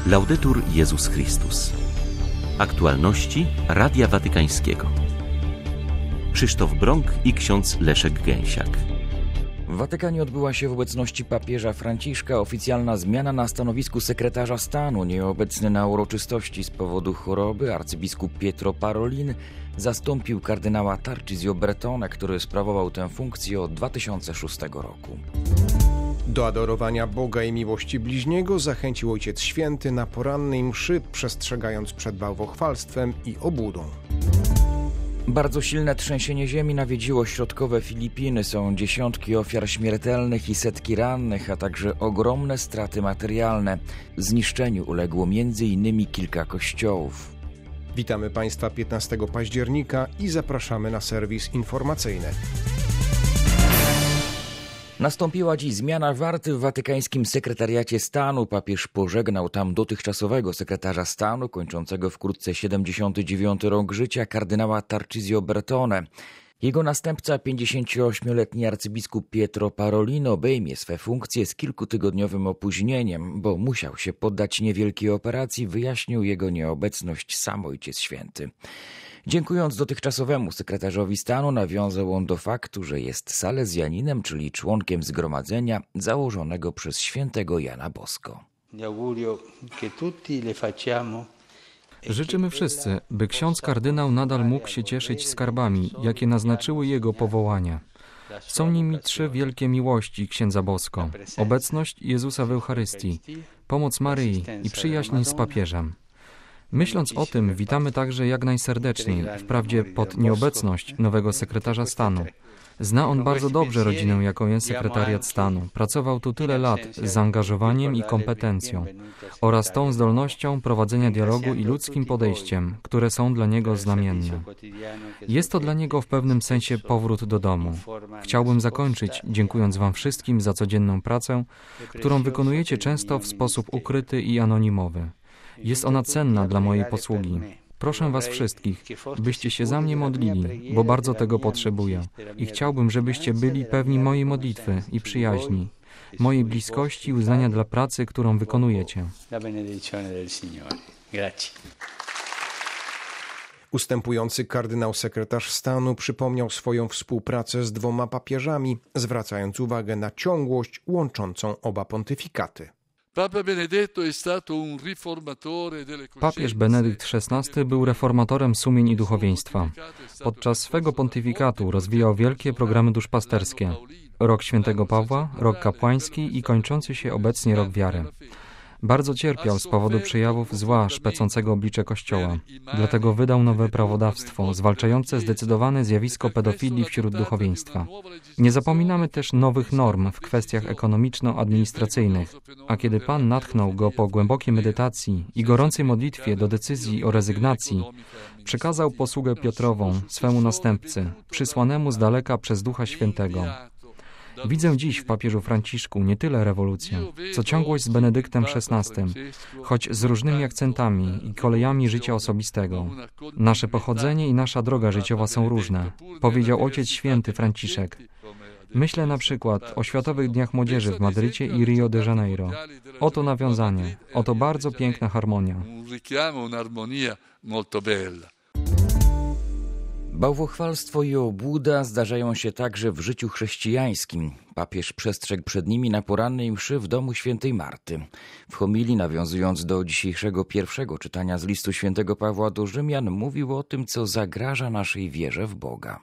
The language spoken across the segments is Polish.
Laudetur Jezus Chrystus. Aktualności Radia Watykańskiego. Krzysztof Brąk i ksiądz Leszek Gęsiak. W Watykanie odbyła się w obecności papieża Franciszka oficjalna zmiana na stanowisku sekretarza stanu. Nieobecny na uroczystości z powodu choroby arcybiskup Pietro Parolin zastąpił kardynała Tarcisio Bertone, który sprawował tę funkcję od 2006 roku. Do adorowania Boga i miłości bliźniego zachęcił Ojciec Święty na porannej mszy, przestrzegając przed bałwochwalstwem i obłudą. Bardzo silne trzęsienie ziemi nawiedziło środkowe Filipiny. Są dziesiątki ofiar śmiertelnych i setki rannych, a także ogromne straty materialne. Zniszczeniu uległo m.in. kilka kościołów. Witamy Państwa 15 października i zapraszamy na serwis informacyjny. Nastąpiła dziś zmiana warty w watykańskim sekretariacie stanu. Papież pożegnał tam dotychczasowego sekretarza stanu, kończącego wkrótce 79 rok życia, kardynała Tarcisio Bertone. Jego następca, 58-letni arcybiskup Pietro Parolin, obejmie swe funkcje z kilkutygodniowym opóźnieniem, bo musiał się poddać niewielkiej operacji, wyjaśnił jego nieobecność sam Ojciec Święty. Dziękując dotychczasowemu sekretarzowi stanu, nawiązał on do faktu, że jest salezjaninem, czyli członkiem zgromadzenia założonego przez świętego Jana Bosko. Życzymy wszyscy, by ksiądz kardynał nadal mógł się cieszyć skarbami, jakie naznaczyły jego powołania. Są nimi trzy wielkie miłości księdza Bosko: obecność Jezusa w Eucharystii, pomoc Maryi i przyjaźń z papieżem. Myśląc o tym, witamy także jak najserdeczniej, wprawdzie pod nieobecność nowego sekretarza stanu. Zna on bardzo dobrze rodzinę, jaką jest sekretariat stanu. Pracował tu tyle lat z zaangażowaniem i kompetencją oraz tą zdolnością prowadzenia dialogu i ludzkim podejściem, które są dla niego znamienne. Jest to dla niego w pewnym sensie powrót do domu. Chciałbym zakończyć, dziękując Wam wszystkim za codzienną pracę, którą wykonujecie często w sposób ukryty i anonimowy. Jest ona cenna dla mojej posługi. Proszę Was wszystkich, byście się za mnie modlili, bo bardzo tego potrzebuję. I chciałbym, żebyście byli pewni mojej modlitwy i przyjaźni, mojej bliskości i uznania dla pracy, którą wykonujecie. Ustępujący kardynał sekretarz stanu przypomniał swoją współpracę z dwoma papieżami, zwracając uwagę na ciągłość łączącą oba pontyfikaty. Papież Benedykt XVI był reformatorem sumień i duchowieństwa. Podczas swego pontyfikatu rozwijał wielkie programy duszpasterskie. Rok Świętego Pawła, rok kapłański i kończący się obecnie rok wiary. Bardzo cierpiał z powodu przejawów zła szpecącego oblicze Kościoła. Dlatego wydał nowe prawodawstwo zwalczające zdecydowane zjawisko pedofilii wśród duchowieństwa. Nie zapominamy też nowych norm w kwestiach ekonomiczno-administracyjnych, a kiedy Pan natchnął go po głębokiej medytacji i gorącej modlitwie do decyzji o rezygnacji, przekazał posługę Piotrową swemu następcy, przysłanemu z daleka przez Ducha Świętego. Widzę dziś w papieżu Franciszku nie tyle rewolucję, co ciągłość z Benedyktem XVI, choć z różnymi akcentami i kolejami życia osobistego. Nasze pochodzenie i nasza droga życiowa są różne, powiedział Ojciec Święty Franciszek. Myślę na przykład o Światowych Dniach Młodzieży w Madrycie i Rio de Janeiro. Oto nawiązanie, oto bardzo piękna harmonia. Bałwochwalstwo i obłuda zdarzają się także w życiu chrześcijańskim. Papież przestrzegł przed nimi na porannej mszy w domu świętej Marty. W homilii, nawiązując do dzisiejszego pierwszego czytania z listu świętego Pawła do Rzymian, mówił o tym, co zagraża naszej wierze w Boga.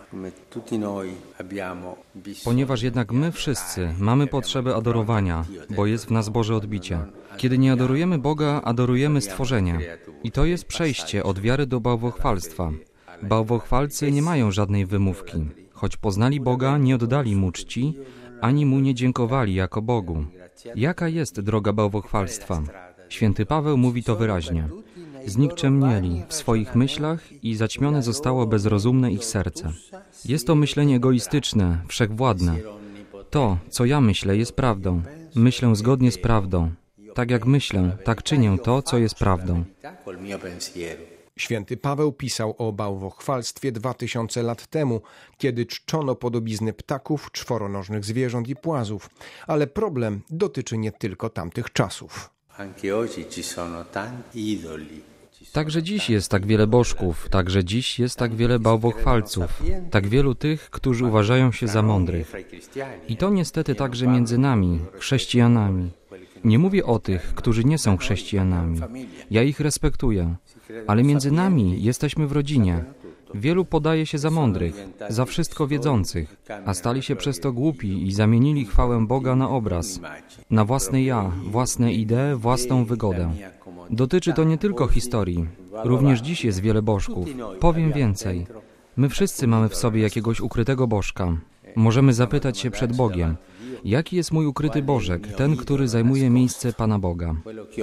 Ponieważ jednak my wszyscy mamy potrzebę adorowania, bo jest w nas Boże odbicie. Kiedy nie adorujemy Boga, adorujemy stworzenie. I to jest przejście od wiary do bałwochwalstwa. Bałwochwalcy nie mają żadnej wymówki. Choć poznali Boga, nie oddali Mu czci, ani Mu nie dziękowali jako Bogu. Jaka jest droga bałwochwalstwa? Święty Paweł mówi to wyraźnie. Znikczemnieli w swoich myślach i zaćmione zostało bezrozumne ich serce. Jest to myślenie egoistyczne, wszechwładne. To, co ja myślę, jest prawdą. Myślę zgodnie z prawdą. Tak jak myślę, tak czynię to, co jest prawdą. Święty Paweł pisał o bałwochwalstwie 2000 lat temu, kiedy czczono podobizny ptaków, czworonożnych zwierząt i płazów. Ale problem dotyczy nie tylko tamtych czasów. Także dziś jest tak wiele bożków, także dziś jest tak wiele bałwochwalców, tak wielu tych, którzy uważają się za mądrych. I to niestety także między nami, chrześcijanami. Nie mówię o tych, którzy nie są chrześcijanami. Ja ich respektuję, ale między nami jesteśmy w rodzinie. Wielu podaje się za mądrych, za wszystko wiedzących, a stali się przez to głupi i zamienili chwałę Boga na obraz, na własne ja, własne idee, własną wygodę. Dotyczy to nie tylko historii, również dziś jest wiele bożków. Powiem więcej. My wszyscy mamy w sobie jakiegoś ukrytego bożka. Możemy zapytać się przed Bogiem, jaki jest mój ukryty bożek, ten, który zajmuje miejsce Pana Boga.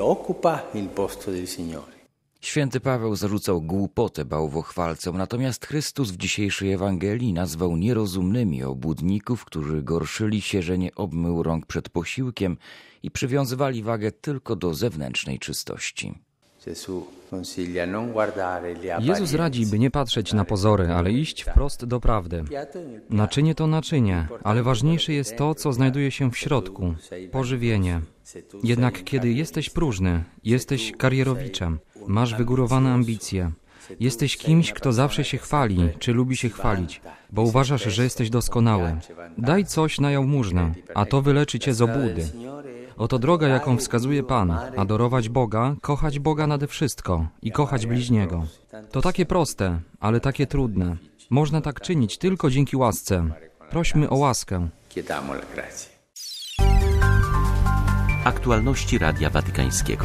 Święty Paweł zarzucał głupotę bałwochwalcom, natomiast Chrystus w dzisiejszej Ewangelii nazwał nierozumnymi obłudników, którzy gorszyli się, że nie obmył rąk przed posiłkiem i przywiązywali wagę tylko do zewnętrznej czystości. Jezus radzi, by nie patrzeć na pozory, ale iść wprost do prawdy. Naczynie to naczynie, ale ważniejsze jest to, co znajduje się w środku, pożywienie. Jednak kiedy jesteś próżny, jesteś karierowiczem, masz wygórowane ambicje, jesteś kimś, kto zawsze się chwali, czy lubi się chwalić, bo uważasz, że jesteś doskonały. Daj coś na jałmużnę, a to wyleczy cię z obłudy. Oto droga, jaką wskazuje Pan, adorować Boga, kochać Boga nade wszystko i kochać bliźniego. To takie proste, ale takie trudne. Można tak czynić tylko dzięki łasce. Prośmy o łaskę. Aktualności Radia Watykańskiego.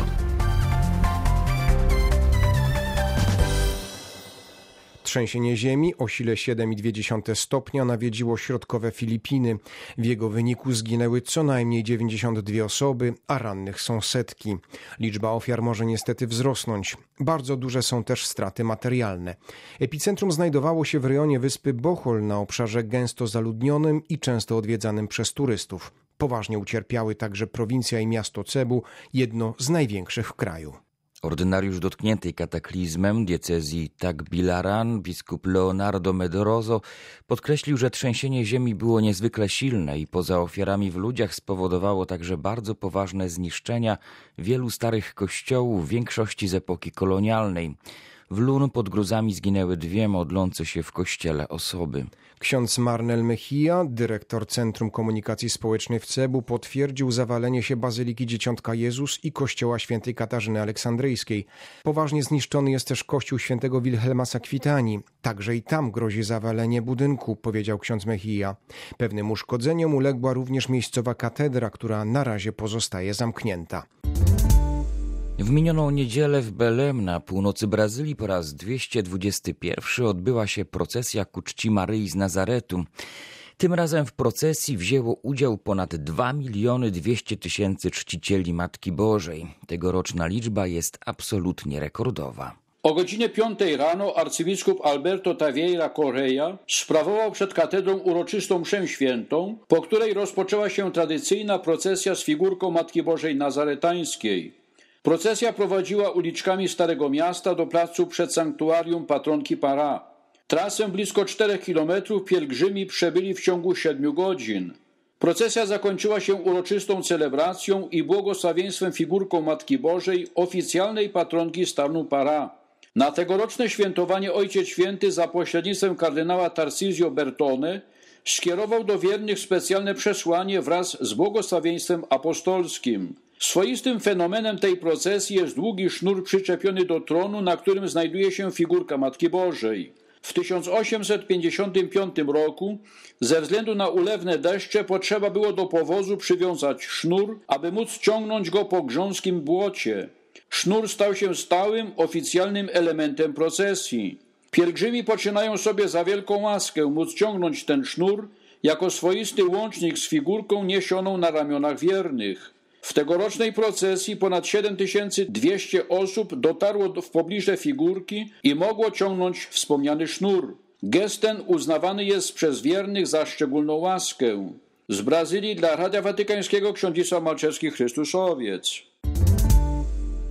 Trzęsienie ziemi o sile 7,2 stopnia nawiedziło środkowe Filipiny. W jego wyniku zginęły co najmniej 92 osoby, a rannych są setki. Liczba ofiar może niestety wzrosnąć. Bardzo duże są też straty materialne. Epicentrum znajdowało się w rejonie wyspy Bohol na obszarze gęsto zaludnionym i często odwiedzanym przez turystów. Poważnie ucierpiały także prowincja i miasto Cebu, jedno z największych w kraju. Ordynariusz dotkniętej kataklizmem diecezji Tagbilaran, biskup Leonardo Medroso, podkreślił, że trzęsienie ziemi było niezwykle silne i poza ofiarami w ludziach spowodowało także bardzo poważne zniszczenia wielu starych kościołów, w większości z epoki kolonialnej. W Lun pod gruzami zginęły 2 modlące się w kościele osoby. Ksiądz Marnel Mejia, dyrektor Centrum Komunikacji Społecznej w Cebu, potwierdził zawalenie się Bazyliki Dzieciątka Jezus i kościoła świętej Katarzyny Aleksandryjskiej. Poważnie zniszczony jest też kościół świętego Wilhelma Sakwitani. Także i tam grozi zawalenie budynku, powiedział ksiądz Mejia. Pewnym uszkodzeniom uległa również miejscowa katedra, która na razie pozostaje zamknięta. W minioną niedzielę w Belém na północy Brazylii po raz 221 odbyła się procesja ku czci Maryi z Nazaretu. Tym razem w procesji wzięło udział ponad 2 200 000 czcicieli Matki Bożej. Tegoroczna liczba jest absolutnie rekordowa. O godzinie 5 rano arcybiskup Alberto Tavieira Correia sprawował przed katedrą uroczystą mszę świętą, po której rozpoczęła się tradycyjna procesja z figurką Matki Bożej Nazaretańskiej. Procesja prowadziła uliczkami Starego Miasta do placu przed sanktuarium Patronki Pará. Trasę blisko 4 kilometrów pielgrzymi przebyli w ciągu 7 godzin. Procesja zakończyła się uroczystą celebracją i błogosławieństwem figurką Matki Bożej, oficjalnej patronki stanu Pará. Na tegoroczne świętowanie Ojciec Święty za pośrednictwem kardynała Tarcisio Bertone skierował do wiernych specjalne przesłanie wraz z błogosławieństwem apostolskim. Swoistym fenomenem tej procesji jest długi sznur przyczepiony do tronu, na którym znajduje się figurka Matki Bożej. W 1855 roku ze względu na ulewne deszcze potrzeba było do powozu przywiązać sznur, aby móc ciągnąć go po grząskim błocie. Sznur stał się stałym, oficjalnym elementem procesji. Pielgrzymi poczynają sobie za wielką łaskę móc ciągnąć ten sznur jako swoisty łącznik z figurką niesioną na ramionach wiernych. W tegorocznej procesji ponad 7200 osób dotarło w pobliże figurki i mogło ciągnąć wspomniany sznur. Gest ten uznawany jest przez wiernych za szczególną łaskę. Z Brazylii dla Radia Watykańskiego ksiądz Malczewski, Chrystusowiec.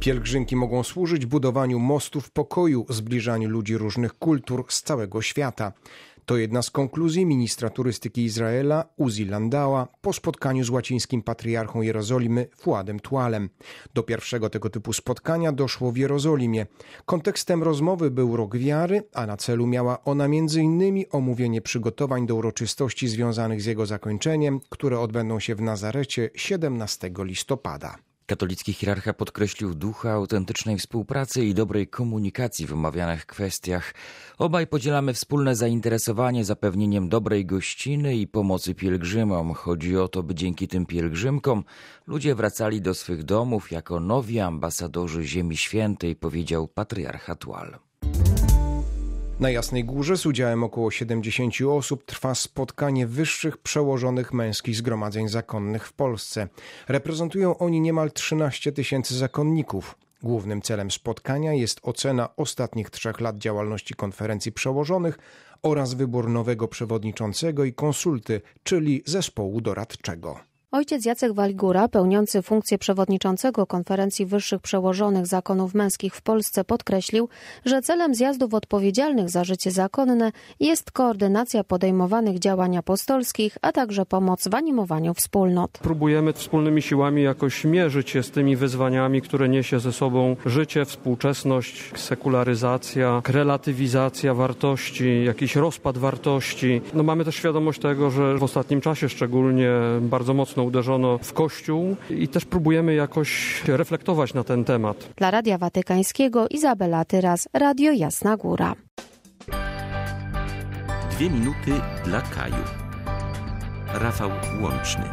Pielgrzymki mogą służyć budowaniu mostów pokoju, zbliżaniu ludzi różnych kultur z całego świata. To jedna z konkluzji ministra turystyki Izraela Uzi Landała po spotkaniu z łacińskim patriarchą Jerozolimy Fuadem Tualem. Do pierwszego tego typu spotkania doszło w Jerozolimie. Kontekstem rozmowy był rok wiary, a na celu miała ona m.in. omówienie przygotowań do uroczystości związanych z jego zakończeniem, które odbędą się w Nazarecie 17 listopada. Katolicki hierarcha podkreślił ducha autentycznej współpracy i dobrej komunikacji w omawianych kwestiach. Obaj podzielamy wspólne zainteresowanie zapewnieniem dobrej gościny i pomocy pielgrzymom. Chodzi o to, by dzięki tym pielgrzymkom ludzie wracali do swych domów jako nowi ambasadorzy Ziemi Świętej, powiedział patriarcha Tual. Na Jasnej Górze z udziałem około 70 osób trwa spotkanie wyższych przełożonych męskich zgromadzeń zakonnych w Polsce. Reprezentują oni niemal 13 000 zakonników. Głównym celem spotkania jest ocena ostatnich 3 lat działalności konferencji przełożonych oraz wybór nowego przewodniczącego i konsulty, czyli zespołu doradczego. Ojciec Jacek Waligura, pełniący funkcję przewodniczącego Konferencji Wyższych Przełożonych Zakonów Męskich w Polsce, podkreślił, że celem zjazdów odpowiedzialnych za życie zakonne jest koordynacja podejmowanych działań apostolskich, a także pomoc w animowaniu wspólnot. Próbujemy wspólnymi siłami jakoś mierzyć się z tymi wyzwaniami, które niesie ze sobą życie, współczesność, sekularyzacja, relatywizacja wartości, jakiś rozpad wartości. Mamy też świadomość tego, że w ostatnim czasie szczególnie bardzo mocno uderzono w Kościół i też próbujemy jakoś reflektować na ten temat. Dla Radia Watykańskiego Izabela Tyras, Radio Jasna Góra. 2 minuty dla Kaju. Rafał Łączny.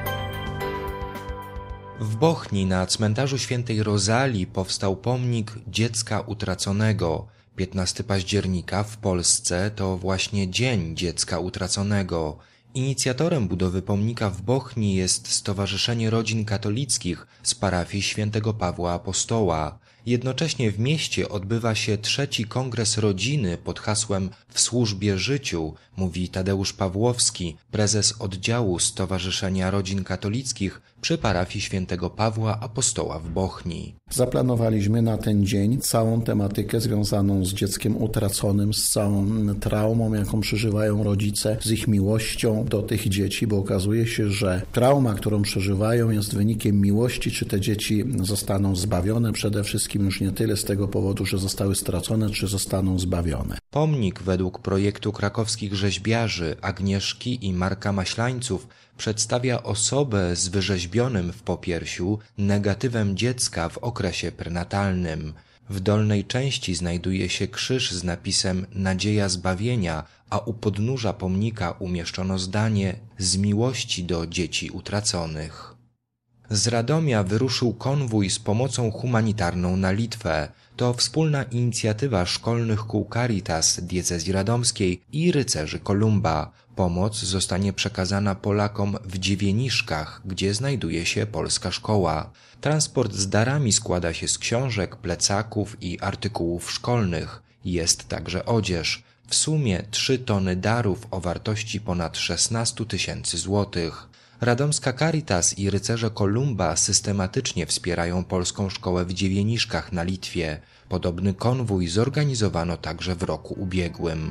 W Bochni na cmentarzu Świętej Rozalii powstał pomnik dziecka utraconego. 15 października w Polsce to właśnie Dzień Dziecka Utraconego. Inicjatorem budowy pomnika w Bochni jest Stowarzyszenie Rodzin Katolickich z parafii Świętego Pawła Apostoła. Jednocześnie w mieście odbywa się 3. Kongres Rodziny pod hasłem W służbie życiu, mówi Tadeusz Pawłowski, prezes oddziału Stowarzyszenia Rodzin Katolickich przy parafii Świętego Pawła Apostoła w Bochni. Zaplanowaliśmy na ten dzień całą tematykę związaną z dzieckiem utraconym, z całą traumą, jaką przeżywają rodzice, z ich miłością do tych dzieci, bo okazuje się, że trauma, którą przeżywają, jest wynikiem miłości, czy te dzieci zostaną zbawione, przede wszystkim już nie tyle z tego powodu, że zostały stracone, czy zostaną zbawione. Pomnik według projektu krakowskich rzeźbiarzy Agnieszki i Marka Maślańców przedstawia osobę z wyrzeźbionym w popiersiu negatywem dziecka w okresie prenatalnym. W dolnej części znajduje się krzyż z napisem Nadzieja zbawienia, a u podnóża pomnika umieszczono zdanie z miłości do dzieci utraconych. Z Radomia wyruszył konwój z pomocą humanitarną na Litwę. To wspólna inicjatywa szkolnych kół Caritas diecezji radomskiej i rycerzy Kolumba. Pomoc zostanie przekazana Polakom w Dziewieniszkach, gdzie znajduje się polska szkoła. Transport z darami składa się z książek, plecaków i artykułów szkolnych. Jest także odzież. W sumie 3 tony darów o wartości ponad 16 000 złotych. Radomska Caritas i rycerze Kolumba systematycznie wspierają polską szkołę w Dziewieniszkach na Litwie. Podobny konwój zorganizowano także w roku ubiegłym.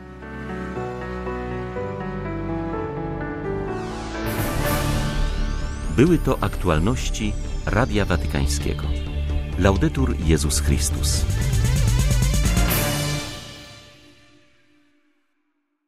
Były to aktualności Radia Watykańskiego. Laudetur Jezus Chrystus.